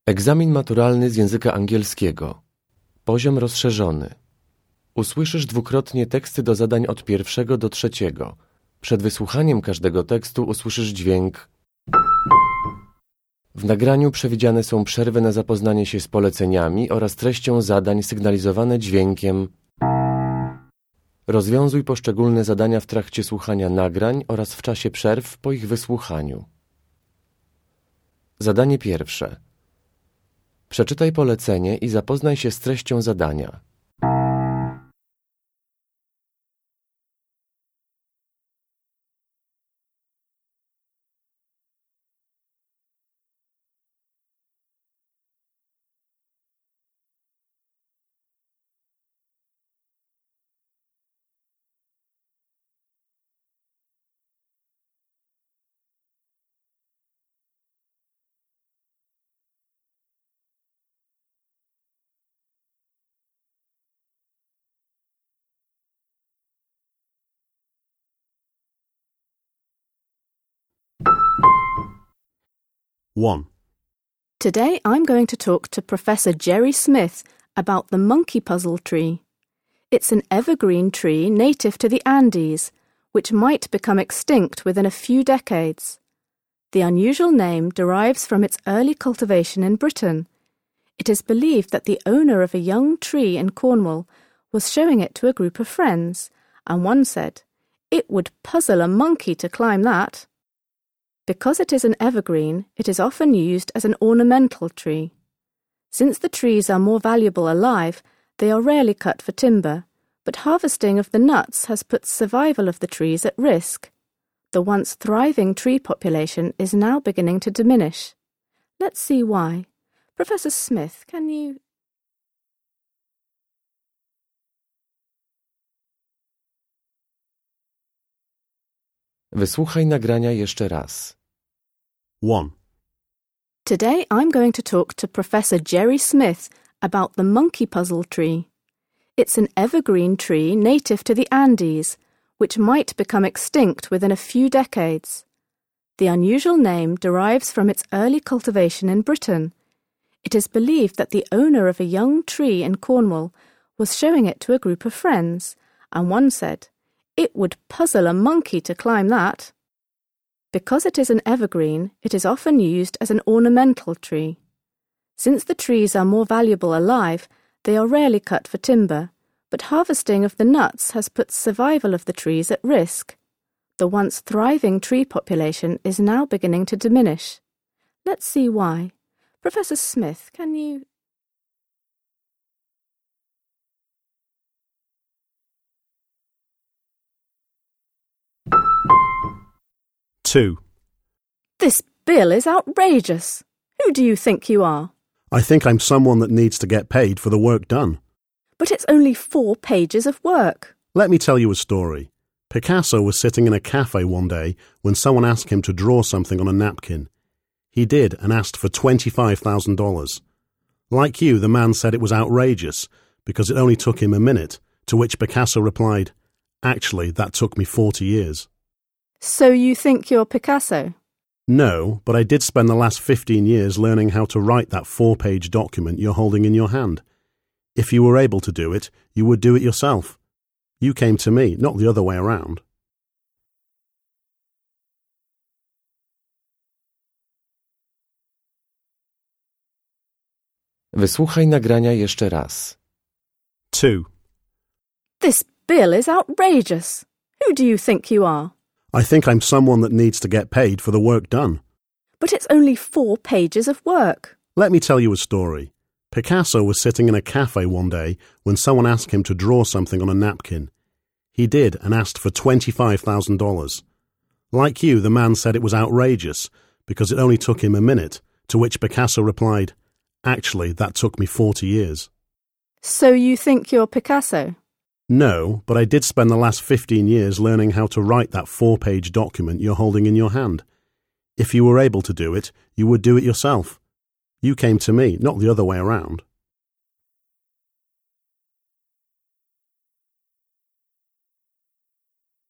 Egzamin maturalny z języka angielskiego. Poziom rozszerzony. Usłyszysz dwukrotnie teksty do zadań od 1 do 3. Przed wysłuchaniem każdego tekstu usłyszysz dźwięk. W nagraniu przewidziane są przerwy na zapoznanie się z poleceniami oraz treścią zadań sygnalizowane dźwiękiem. Rozwiązuj poszczególne zadania w trakcie słuchania nagrań oraz w czasie przerw po ich wysłuchaniu. Zadanie pierwsze. Przeczytaj polecenie i zapoznaj się z treścią zadania. One. Today I'm going to talk to Professor Jerry Smith about the monkey puzzle tree. It's an evergreen tree native to the Andes, which might become extinct within a few decades. The unusual name derives from its early cultivation in Britain. It is believed that the owner of a young tree in Cornwall was showing it to a group of friends, and one said, "It would puzzle a monkey to climb that." Because it is an evergreen, it is often used as an ornamental tree. Since the trees are more valuable alive, they are rarely cut for timber, but harvesting of the nuts has put survival of the trees at risk. The once thriving tree population is now beginning to diminish. Let's see why. Professor Smith, can you... Wysłuchaj nagrania jeszcze raz. 1. Today I'm going to talk to Professor Jerry Smith about the monkey puzzle tree. It's an evergreen tree native to the Andes, which might become extinct within a few decades. The unusual name derives from its early cultivation in Britain. It is believed that the owner of a young tree in Cornwall was showing it to a group of friends, and one said, "It would puzzle a monkey to climb that." Because it is an evergreen, it is often used as an ornamental tree. Since the trees are more valuable alive, they are rarely cut for timber, but harvesting of the nuts has put survival of the trees at risk. The once thriving tree population is now beginning to diminish. Let's see why. Professor Smith, can you... Two. This bill is outrageous. Who do you think you are? I think I'm someone that needs to get paid for the work done. But it's only 4 pages of work. Let me tell you a story. Picasso was sitting in a cafe one day when someone asked him to draw something on a napkin. He did and asked for $25,000. Like you, the man said it was outrageous because it only took him a minute, to which Picasso replied, "Actually, that took me 40 years. So you think you're Picasso? No, but I did spend the last 15 years learning how to write that 4-page document you're holding in your hand. If you were able to do it, you would do it yourself. You came to me, not the other way around. Wysłuchaj nagrania jeszcze raz. 2. This bill is outrageous. Who do you think you are? I think I'm someone that needs to get paid for the work done. But it's only 4 pages of work. Let me tell you a story. Picasso was sitting in a cafe one day when someone asked him to draw something on a napkin. He did and asked for $25,000. Like you, the man said it was outrageous because it only took him a minute, to which Picasso replied, "Actually, that took me 40 years. So you think you're Picasso? No, but I did spend the last 15 years learning how to write that 4-page document you're holding in your hand. If you were able to do it, you would do it yourself. You came to me, not the other way around.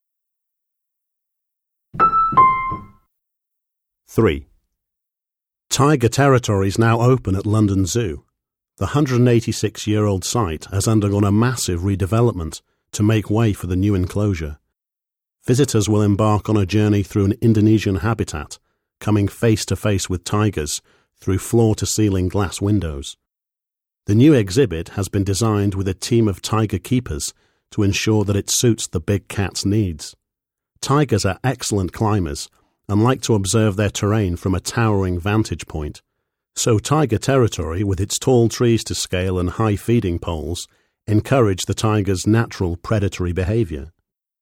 Three. Tiger territory is now open at London Zoo. The 186-year-old site has undergone a massive redevelopment to make way for the new enclosure. Visitors will embark on a journey through an Indonesian habitat, coming face to face with tigers through floor-to-ceiling glass windows. The new exhibit has been designed with a team of tiger keepers to ensure that it suits the big cat's needs. Tigers are excellent climbers and like to observe their terrain from a towering vantage point. So tiger territory, with its tall trees to scale and high feeding poles, encourage the tiger's natural predatory behavior.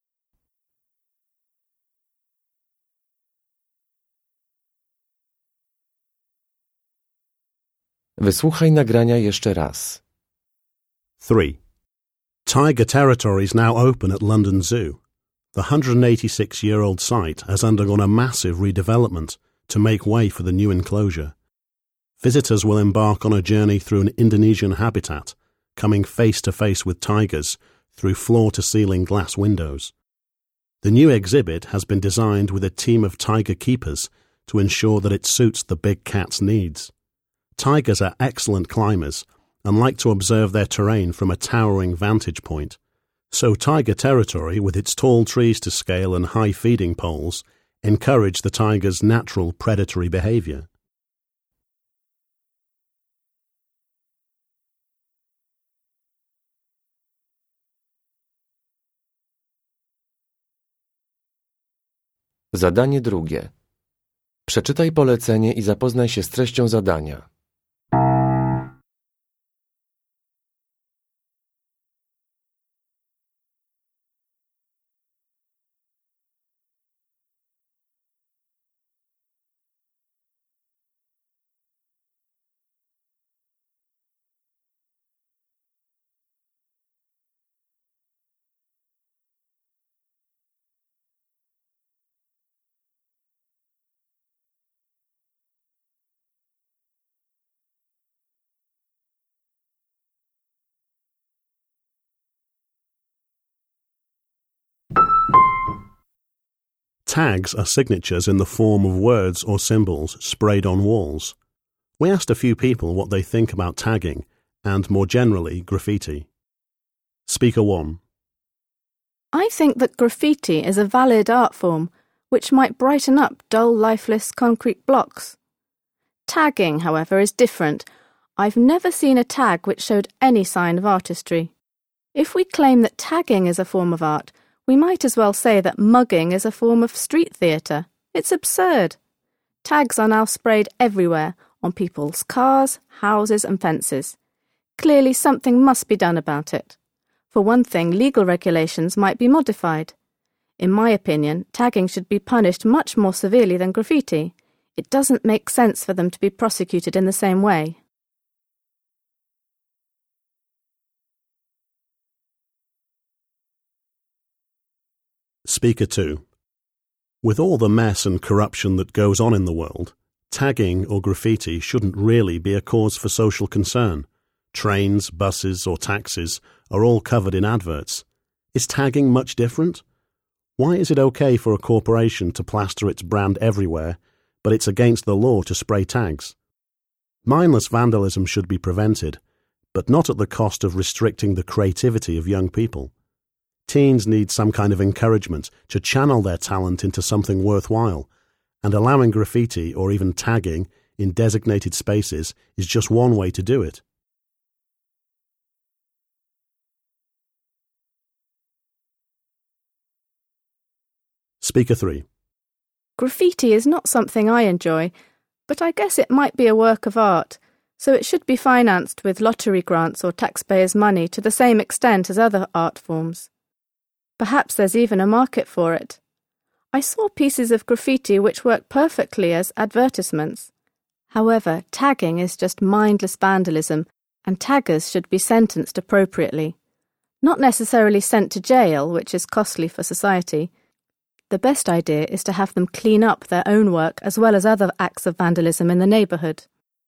Wysłuchaj nagrania jeszcze raz. 3. Tiger territory is now open at London Zoo. The 186-year-old site has undergone a massive redevelopment to make way for the new enclosure. Visitors will embark on a journey through an Indonesian habitat, coming face to face with tigers through floor-to-ceiling glass windows. The new exhibit has been designed with a team of tiger keepers to ensure that it suits the big cat's needs. Tigers are excellent climbers and like to observe their terrain from a towering vantage point. So tiger territory, with its tall trees to scale and high feeding poles, encourage the tiger's natural predatory behavior. Zadanie drugie. Przeczytaj polecenie i zapoznaj się z treścią zadania. Tags are signatures in the form of words or symbols sprayed on walls. We asked a few people what they think about tagging and, more generally, graffiti. Speaker 1. I think that graffiti is a valid art form which might brighten up dull, lifeless concrete blocks. Tagging, however, is different. I've never seen a tag which showed any sign of artistry. If we claim that tagging is a form of art, we might as well say that mugging is a form of street theatre. It's absurd. Tags are now sprayed everywhere, on people's cars, houses and fences. Clearly something must be done about it. For one thing, legal regulations might be modified. In my opinion, tagging should be punished much more severely than graffiti. It doesn't make sense for them to be prosecuted in the same way. Speaker 2. With all the mess and corruption that goes on in the world, tagging or graffiti shouldn't really be a cause for social concern. Trains, buses or taxis are all covered in adverts. Is tagging much different? Why is it okay for a corporation to plaster its brand everywhere, but it's against the law to spray tags? Mindless vandalism should be prevented, but not at the cost of restricting the creativity of young people. Teens need some kind of encouragement to channel their talent into something worthwhile, and allowing graffiti or even tagging in designated spaces is just one way to do it. Speaker 3. Graffiti is not something I enjoy, but I guess it might be a work of art, so it should be financed with lottery grants or taxpayers' money to the same extent as other art forms. Perhaps there's even a market for it. I saw pieces of graffiti which work perfectly as advertisements. However, tagging is just mindless vandalism, and taggers should be sentenced appropriately. Not necessarily sent to jail, which is costly for society. The best idea is to have them clean up their own work as well as other acts of vandalism in the neighbourhood.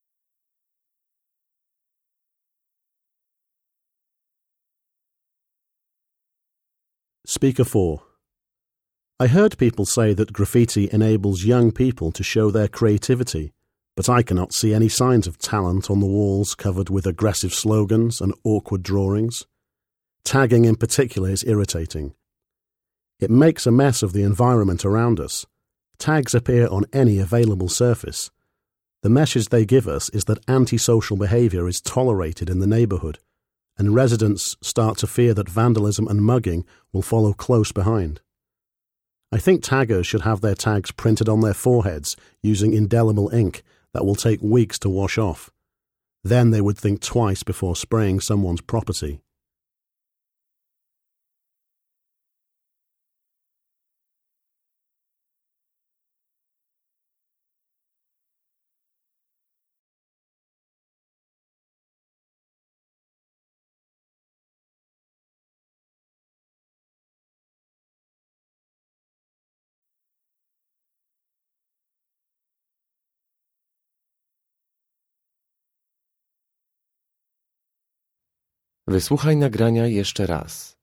Speaker 4. I heard people say that graffiti enables young people to show their creativity, but I cannot see any signs of talent on the walls covered with aggressive slogans and awkward drawings. Tagging in particular is irritating. It makes a mess of the environment around us. Tags appear on any available surface. The message they give us is that antisocial behaviour is tolerated in the neighbourhood, and residents start to fear that vandalism and mugging will follow close behind. I think taggers should have their tags printed on their foreheads using indelible ink that will take weeks to wash off. Then they would think twice before spraying someone's property. Wysłuchaj nagrania jeszcze raz.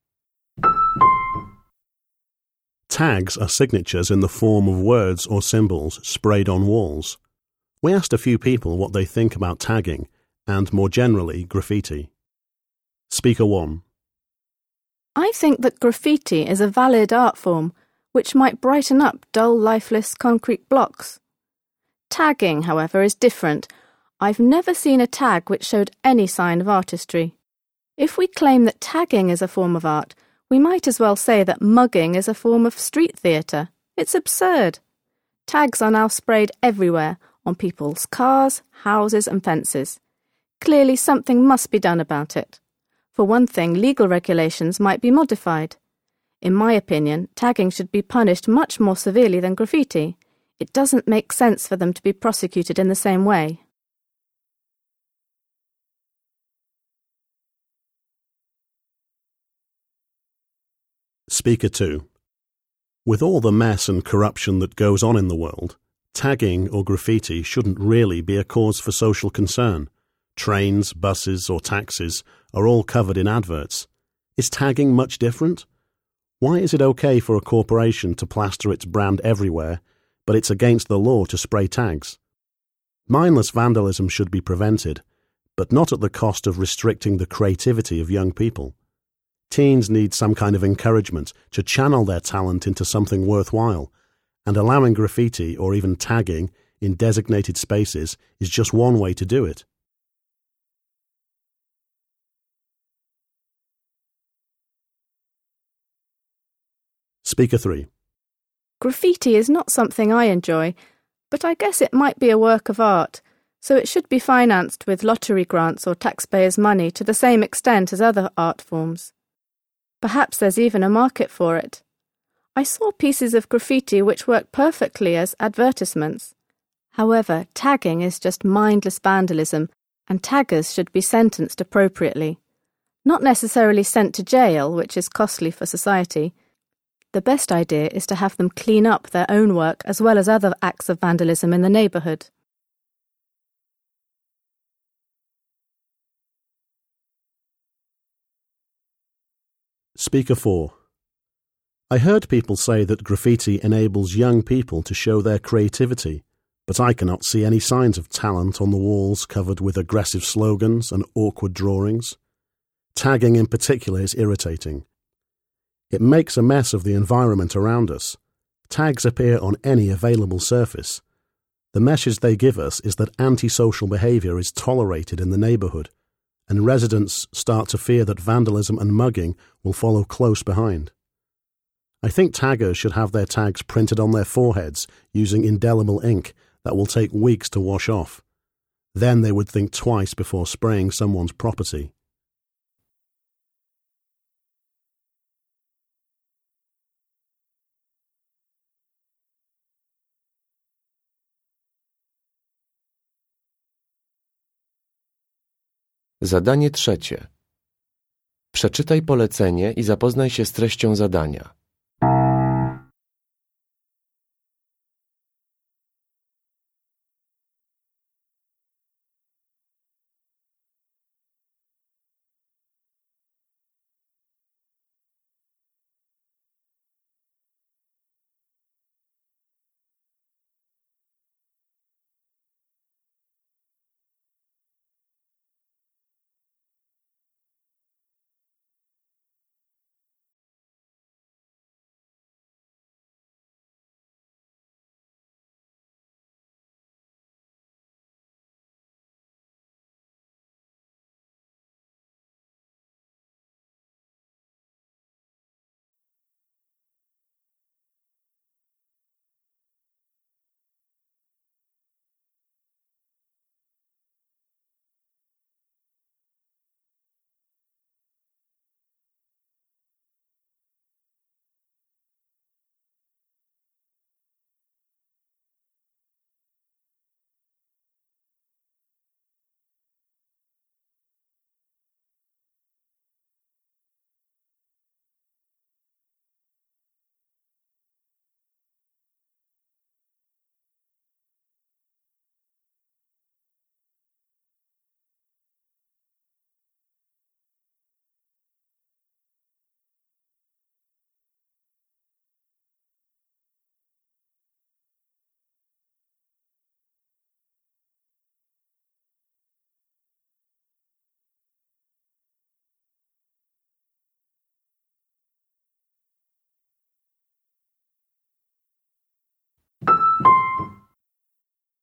Tags are signatures in the form of words or symbols sprayed on walls. We asked a few people what they think about tagging and, more generally, graffiti. Speaker 1. I think that graffiti is a valid art form which might brighten up dull, lifeless concrete blocks. Tagging, however, is different. I've never seen a tag which showed any sign of artistry. If we claim that tagging is a form of art, we might as well say that mugging is a form of street theatre. It's absurd. Tags are now sprayed everywhere, on people's cars, houses and fences. Clearly something must be done about it. For one thing, legal regulations might be modified. In my opinion, tagging should be punished much more severely than graffiti. It doesn't make sense for them to be prosecuted in the same way. Speaker 2. With all the mess and corruption that goes on in the world, tagging or graffiti shouldn't really be a cause for social concern. Trains, buses or taxis are all covered in adverts. Is tagging much different? Why is it okay for a corporation to plaster its brand everywhere, but it's against the law to spray tags? Mindless vandalism should be prevented, but not at the cost of restricting the creativity of young people. Teens need some kind of encouragement to channel their talent into something worthwhile, and allowing graffiti or even tagging in designated spaces is just one way to do it. Speaker 3. Graffiti is not something I enjoy, but I guess it might be a work of art, so it should be financed with lottery grants or taxpayers' money to the same extent as other art forms. Perhaps there's even a market for it. I saw pieces of graffiti which work perfectly as advertisements. However, tagging is just mindless vandalism, and taggers should be sentenced appropriately. Not necessarily sent to jail, which is costly for society. The best idea is to have them clean up their own work as well as other acts of vandalism in the neighbourhood. Speaker 4. I heard people say that graffiti enables young people to show their creativity, but I cannot see any signs of talent on the walls covered with aggressive slogans and awkward drawings. Tagging in particular is irritating. It makes a mess of the environment around us. Tags appear on any available surface. The message they give us is that antisocial behaviour is tolerated in the neighbourhood, and residents start to fear that vandalism and mugging will follow close behind. I think taggers should have their tags printed on their foreheads using indelible ink that will take weeks to wash off. Then they would think twice before spraying someone's property. Zadanie trzecie. Przeczytaj polecenie i zapoznaj się z treścią zadania.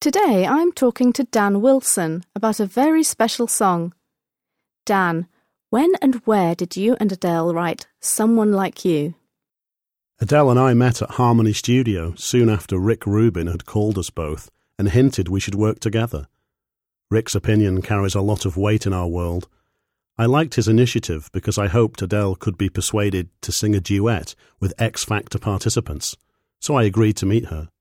Today I'm talking to Dan Wilson about a very special song. Dan, when and where did you and Adele write Someone Like You? Adele and I met at Harmony Studio soon after Rick Rubin had called us both and hinted we should work together. Rick's opinion carries a lot of weight in our world. I liked his initiative because I hoped Adele could be persuaded to sing a duet with X Factor participants, so I agreed to meet her.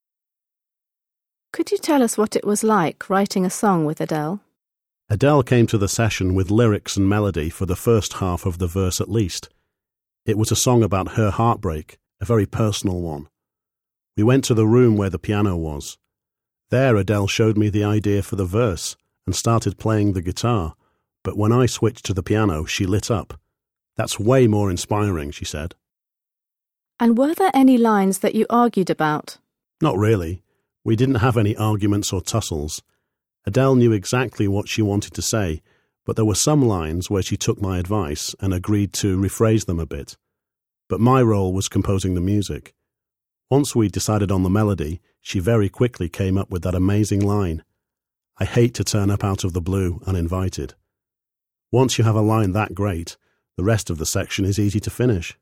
Could you tell us what it was like writing a song with Adele? Adele came to the session with lyrics and melody for the first half of the verse at least. It was a song about her heartbreak, a very personal one. We went to the room where the piano was. There Adele showed me the idea for the verse and started playing the guitar, but when I switched to the piano, she lit up. "That's way more inspiring," she said. And were there any lines that you argued about? Not really. We didn't have any arguments or tussles. Adele knew exactly what she wanted to say, but there were some lines where she took my advice and agreed to rephrase them a bit. But my role was composing the music. Once we decided on the melody, she very quickly came up with that amazing line, "I hate to turn up out of the blue uninvited." Once you have a line that great, the rest of the section is easy to finish.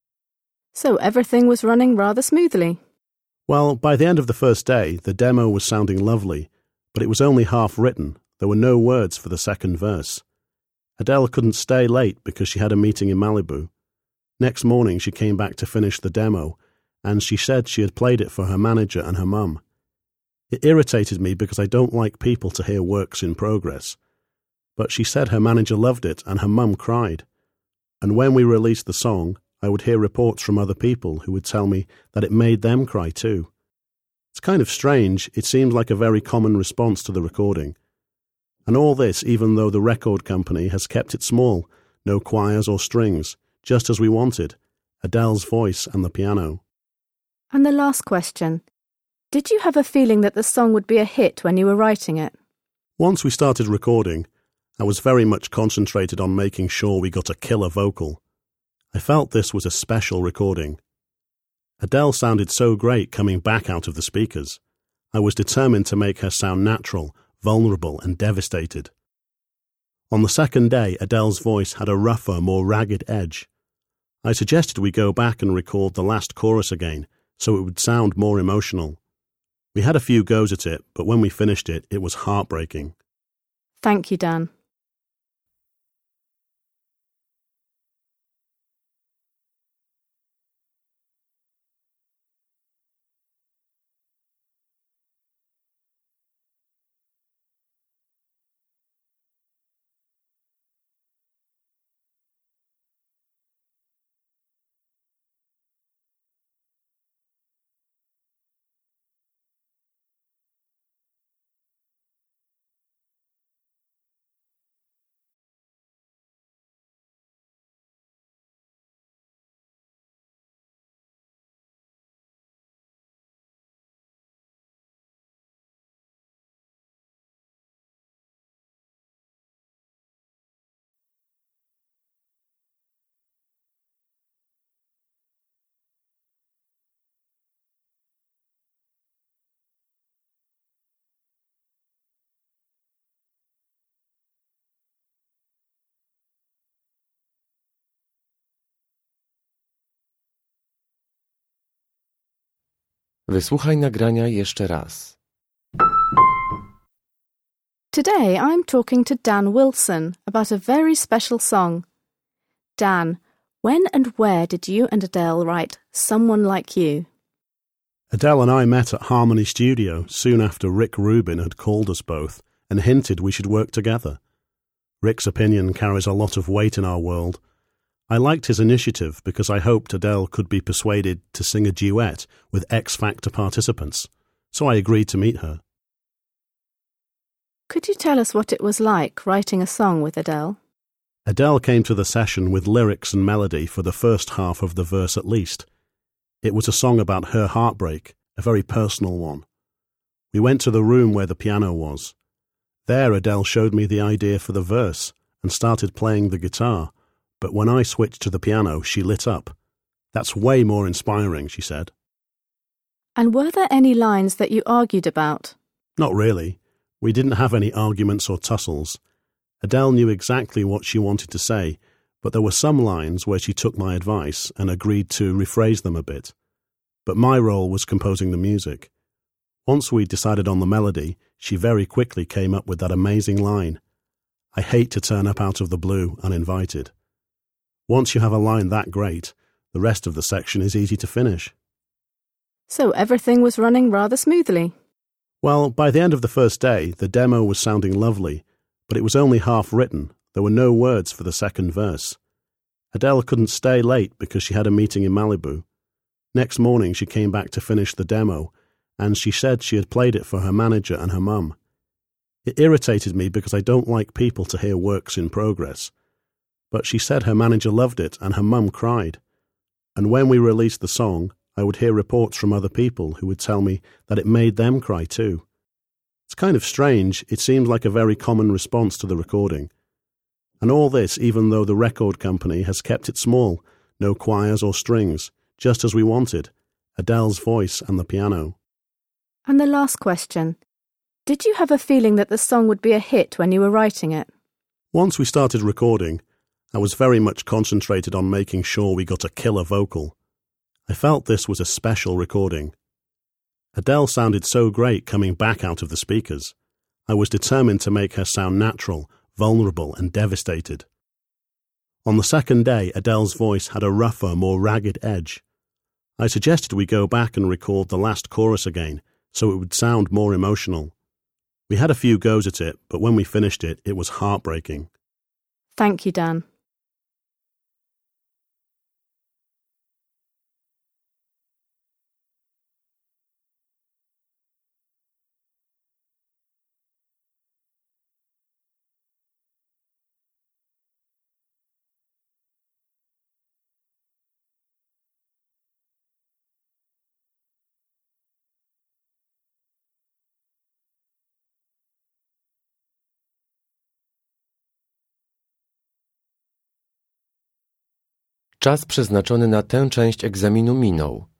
So everything was running rather smoothly. Well, by the end of the first day, the demo was sounding lovely, but it was only half written. There were no words for the second verse. Adele couldn't stay late because she had a meeting in Malibu. Next morning she came back to finish the demo, and she said she had played it for her manager and her mum. It irritated me because I don't like people to hear works in progress. But she said her manager loved it and her mum cried. And when we released the song, I would hear reports from other people who would tell me that it made them cry too. It's kind of strange. It seems like a very common response to the recording. And all this even though the record company has kept it small, no choirs or strings, just as we wanted, Adele's voice and the piano. And the last question. Did you have a feeling that the song would be a hit when you were writing it? Once we started recording, I was very much concentrated on making sure we got a killer vocal. I felt this was a special recording. Adele sounded so great coming back out of the speakers. I was determined to make her sound natural, vulnerable and devastated. On the second day, Adele's voice had a rougher, more ragged edge. I suggested we go back and record the last chorus again, so it would sound more emotional. We had a few goes at it, but when we finished it, it was heartbreaking. Thank you, Dan. Wysłuchaj nagrania jeszcze raz. Today I'm talking to Dan Wilson about a very special song. Dan, when and where did you and Adele write Someone Like You? Adele and I met at Harmony Studio soon after Rick Rubin had called us both and hinted we should work together. Rick's opinion carries a lot of weight in our world. I liked his initiative because I hoped Adele could be persuaded to sing a duet with X Factor participants, so I agreed to meet her. Could you tell us what it was like writing a song with Adele? Adele came to the session with lyrics and melody for the first half of the verse at least. It was a song about her heartbreak, a very personal one. We went to the room where the piano was. There Adele showed me the idea for the verse and started playing the guitar, but when I switched to the piano, she lit up. "That's way more inspiring," she said. And were there any lines that you argued about? Not really. We didn't have any arguments or tussles. Adele knew exactly what she wanted to say, but there were some lines where she took my advice and agreed to rephrase them a bit. But my role was composing the music. Once we'd decided on the melody, she very quickly came up with that amazing line. I hate to turn up out of the blue uninvited. Once you have a line that great, the rest of the section is easy to finish. So everything was running rather smoothly. Well, by the end of the first day, the demo was sounding lovely, but it was only half written. There were no words for the second verse. Adele couldn't stay late because she had a meeting in Malibu. Next morning she came back to finish the demo, and she said she had played it for her manager and her mum. It irritated me because I don't like people to hear works in progress. But she said her manager loved it and her mum cried. And when we released the song, I would hear reports from other people who would tell me that it made them cry too. It's kind of strange. It seems like a very common response to the recording. And all this even though the record company has kept it small, no choirs or strings, just as we wanted, Adele's voice and the piano. And the last question. Did you have a feeling that the song would be a hit when you were writing it? Once we started recording, I was very much concentrated on making sure we got a killer vocal. I felt this was a special recording. Adele sounded so great coming back out of the speakers. I was determined to make her sound natural, vulnerable and devastated. On the second day, Adele's voice had a rougher, more ragged edge. I suggested we go back and record the last chorus again, so it would sound more emotional. We had a few goes at it, but when we finished it, it was heartbreaking. Thank you, Dan. Czas przeznaczony na tę część egzaminu minął.